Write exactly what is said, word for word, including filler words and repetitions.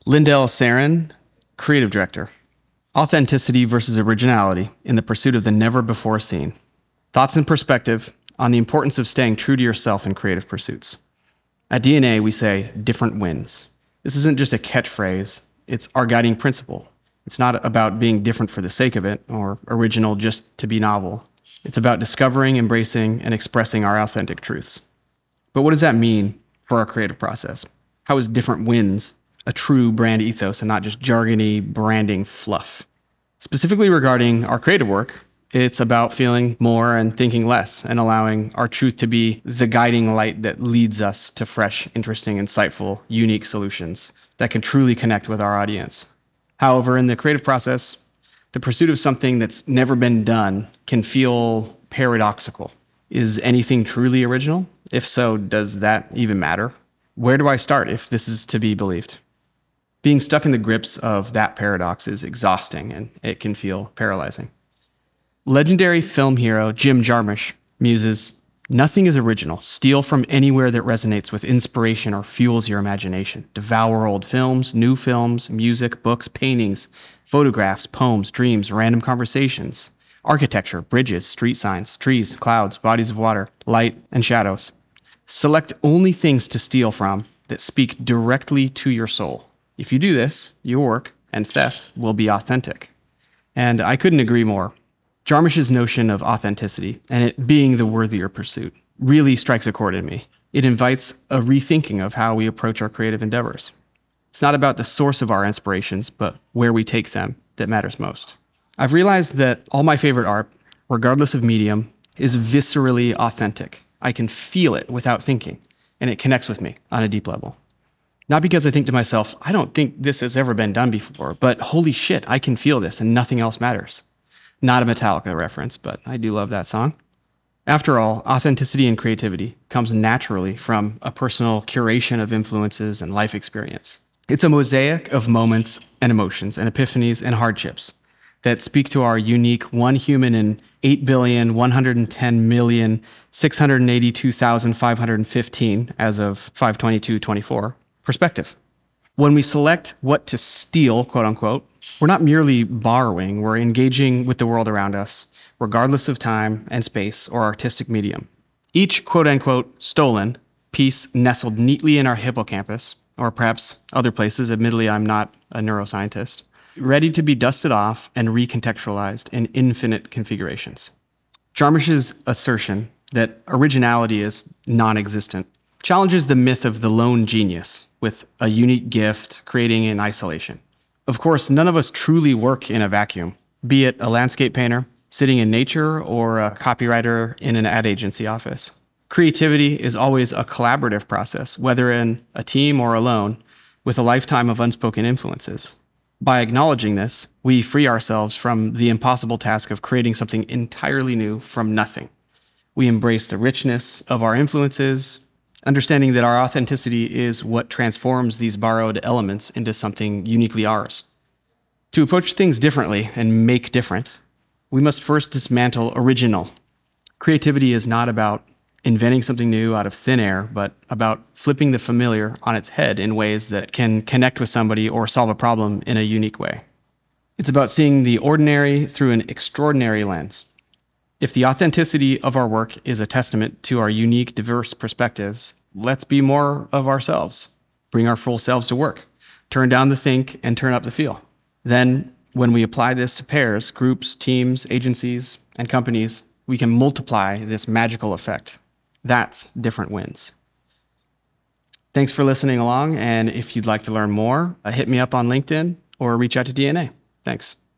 Lindell Sarin, creative director. Authenticity versus originality in the pursuit of the never-before-seen. Thoughts and perspective on the importance of staying true to yourself in creative pursuits. At D N A, we say, different wins. This isn't just a catchphrase, it's our guiding principle. It's not about being different for the sake of it, or original just to be novel. It's about discovering, embracing, and expressing our authentic truths. But what does that mean for our creative process? How is different wins a true brand ethos and not just jargony branding fluff? Specifically regarding our creative work, it's about feeling more and thinking less and allowing our truth to be the guiding light that leads us to fresh, interesting, insightful, unique solutions that can truly connect with our audience. However, in the creative process, the pursuit of something that's never been done can feel paradoxical. Is anything truly original? If so, does that even matter? Where do I start if this is to be believed? Being stuck in the grips of that paradox is exhausting and it can feel paralyzing. Legendary film hero Jim Jarmusch muses, "Nothing is original. Steal from anywhere that resonates with inspiration or fuels your imagination. Devour old films, new films, music, books, paintings, photographs, poems, dreams, random conversations, architecture, bridges, street signs, trees, clouds, bodies of water, light, and shadows. Select only things to steal from that speak directly to your soul. If you do this, your work and theft will be authentic." And I couldn't agree more. Jarmusch's notion of authenticity, and it being the worthier pursuit, really strikes a chord in me. It invites a rethinking of how we approach our creative endeavors. It's not about the source of our inspirations, but where we take them that matters most. I've realized that all my favorite art, regardless of medium, is viscerally authentic. I can feel it without thinking, and it connects with me on a deep level. Not because I think to myself, I don't think this has ever been done before, but holy shit, I can feel this and nothing else matters. Not a Metallica reference, but I do love that song. After all, authenticity and creativity comes naturally from a personal curation of influences and life experience. It's a mosaic of moments and emotions and epiphanies and hardships that speak to our unique one human in eight billion, one hundred ten million, six hundred eighty-two thousand, five hundred fifteen as of five twenty-two twenty-four perspective. When we select what to steal, quote unquote, we're not merely borrowing, we're engaging with the world around us, regardless of time and space or artistic medium. Each quote unquote stolen piece nestled neatly in our hippocampus, or perhaps other places, admittedly I'm not a neuroscientist, ready to be dusted off and recontextualized in infinite configurations. Jarmusch's assertion that originality is non-existent challenges the myth of the lone genius with a unique gift creating in isolation. Of course, none of us truly work in a vacuum, be it a landscape painter sitting in nature or a copywriter in an ad agency office. Creativity is always a collaborative process, whether in a team or alone, with a lifetime of unspoken influences. By acknowledging this, we free ourselves from the impossible task of creating something entirely new from nothing. We embrace the richness of our influences, understanding that our authenticity is what transforms these borrowed elements into something uniquely ours. To approach things differently and make different, we must first dismantle original. Creativity is not about inventing something new out of thin air, but about flipping the familiar on its head in ways that can connect with somebody or solve a problem in a unique way. It's about seeing the ordinary through an extraordinary lens. If the authenticity of our work is a testament to our unique, diverse perspectives, let's be more of ourselves. Bring our full selves to work. Turn down the think and turn up the feel. Then, when we apply this to pairs, groups, teams, agencies, and companies, we can multiply this magical effect. That's different wins. Thanks for listening along, and if you'd like to learn more, uh, hit me up on LinkedIn or reach out to D N A. Thanks.